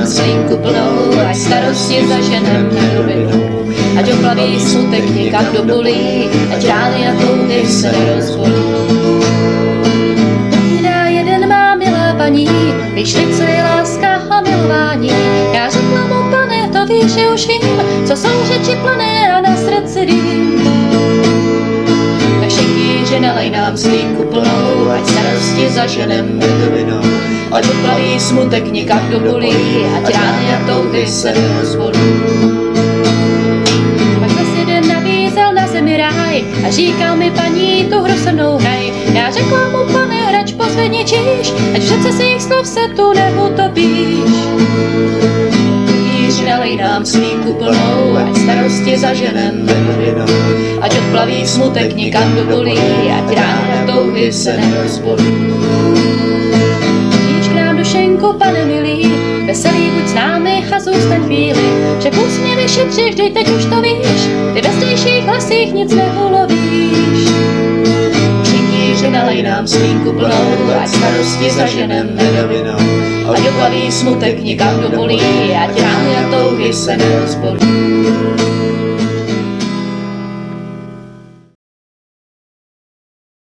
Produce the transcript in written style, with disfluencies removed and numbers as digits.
nám slínku plnou, ať starosti zaženem na rovinu. Ať oplaví smutek někam do bolí, ať rány a touhy se nerozbolí. Povídá jeden má milá paní, vyšli, co je láska a milování. Já řekla mu, pane, to víš, že už vím, co jsou řeči plané a na srdci dým. Tak šenky, že nalej nám slínku plnou, ať starosti zaženem do vinou. Ať oplaví smutek někam do bolí, ať rány a touhy se nerozbolí. Pak zas jeden nabízel na zemi ráj a říkal mi, paní, tu hru se mnou hraj. Já řekla mu, pane, hrač pozvedničíš, ať v řece svých slov se tu neutopíš. Jíři, nalej nám slínku plnou, ať starosti zaženem do vinou. Ať odplaví smutek někam do bolí, ať rány a touhy se nerozbolí. Šenku, pane milý, veselý buď s námi a zůstaň chvíli. Však úsměvy vyšetříš, vždyť teď už to víš, ty ve zdejších hlasích nic neulovíš. Šenky, nalej nám slínku plnou, ať starosti zaženem do vinou. Ať oplaví smutek někam do bolí, ať rány a touhy se nerozbolí.